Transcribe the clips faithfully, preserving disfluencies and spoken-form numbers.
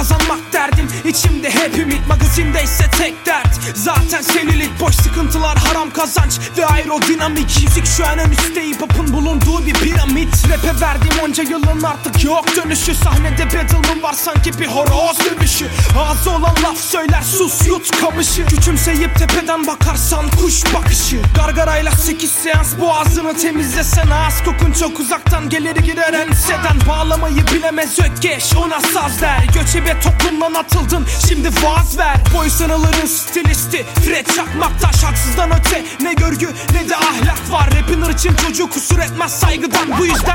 kazanmak derdim. İçimde hep ümit, magazinde ise tek dert. Zaten senilik, boş sıkıntılar, haram kazanç ve aerodinamik. Müzik şu an en üstte, hip hop'un bulunduğu bir piramit. Rap'e verdiğim onca yılın artık yok dönüşü. Sahnede battle'ım var sanki bir horoz dövüşü. Ağzı olan laf söyler, sus yut kamışı. Küçümseyip tepeden bakarsan kuş bakışı. Gargarayla sekiz seans boğazını temizlesen, ağız kokun çok uzaktan gelir girer enseden. Bağlamayı bilemez ökkeş, ona saz der. Göçebe toplumdan atıldın, şimdi vaaz ver. Boy sınırların stilisti Fred Çakmaktaş. Haksızdan öte ne görgü ne de ahlak var. Rapin için çocuğu kusur etmez saygıdan. Bu yüzden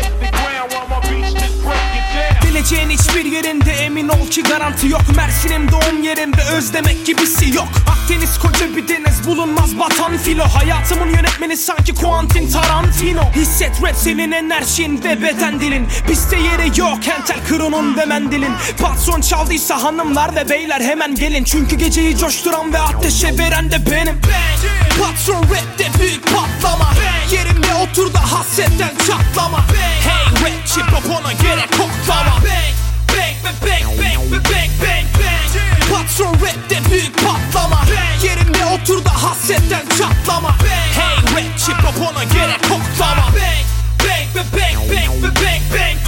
geleceğin hiçbir yerinde emin ol ki garanti yok. Mersin'im doğum yerimde özlemek gibisi yok. Akdeniz koca bir deniz, bulunmaz batan filo. Hayatımın yönetmeni sanki Quentin Tarantino. Hisset rap senin enerjin ve beden dilin. Bizde yeri yok entel kronun ve mendilin. Patron çaldıysa hanımlar ve beyler hemen gelin. Çünkü geceyi coşturan ve ateşe veren de benim. Patron rapte büyük patlama. Yerimde otur da hasretten çatlama. Hey rapçi popona gerek koklama. Bang bang bang bang bang bang bang. Patron rapte büyük patlama. Yerimde otur da hasretten çatlama. Hey rapçi popona gerek koklama. Bang bang bang bang bang bang bang.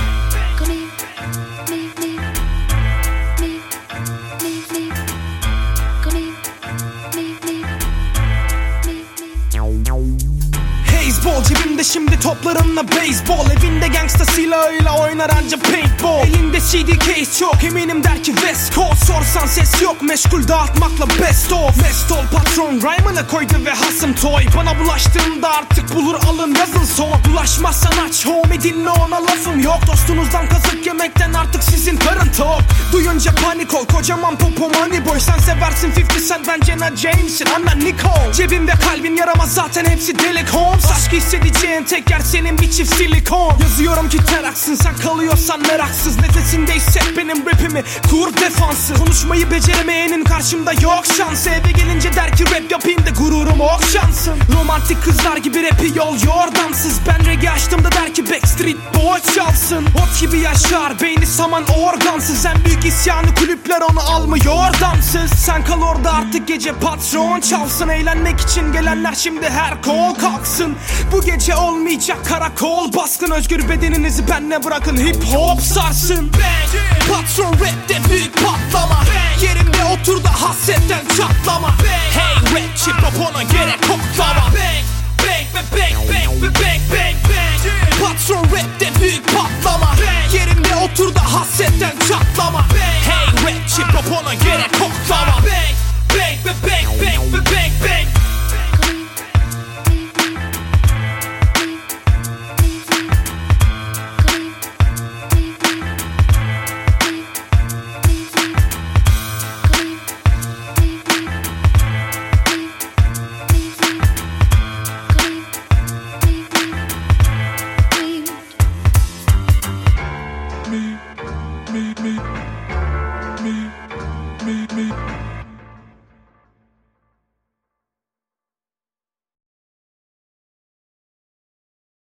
Bol cebimde şimdi toplarımla baseball. Evinde gangsta silahıyla oynar anca paintball. Elinde C D case çok, eminim der ki West Coast. Sorsan ses yok, meşgul dağıtmakla best of. Mest ol patron rhyme'ını koydu ve hasım toy. Bana bulaştığında artık bulur alın yazın son. Bulaşmazsan aç homie dinle, ona lafım yok. Dostunuzdan kazık yemekten artık sizin karın tok. Duyunca panik ol, kocaman popo money boy. Sen seversin fifty Cent, ben Jenna James'in annen Nicole. Cebimde kalbin yaramaz zaten hepsi delik Holmes. Aşkı hissedeceğin tek yer senin bir çift silikon. Yazıyorum ki teraksın, sen kalıyorsan meraksız. Nefesinde hisset benim rapimi, kur defansı. Konuşmayı beceremeyenin karşımda yok şansı. Eve gelince der ki rap yapayım da gururum okşansın. Romantik kızlar gibi rapi yol yordamsız. Ben reggae açtığımda der ki Backstreet Boy çalsın. Ot gibi yaşar, beyni saman organsız. En büyük isyanı kulüpler onu almıyor damsız. Sen kal orada artık gece patron çalsın. Eğlenmek için gelenler şimdi her kol kalksın. Bu gece olmayacak karakol baskın. Özgür bedeninizi benle bırakın, hip hop sarsın. Bang, patron rapte büyük patlama. Bang, yerimde otur da hasretten çatlama.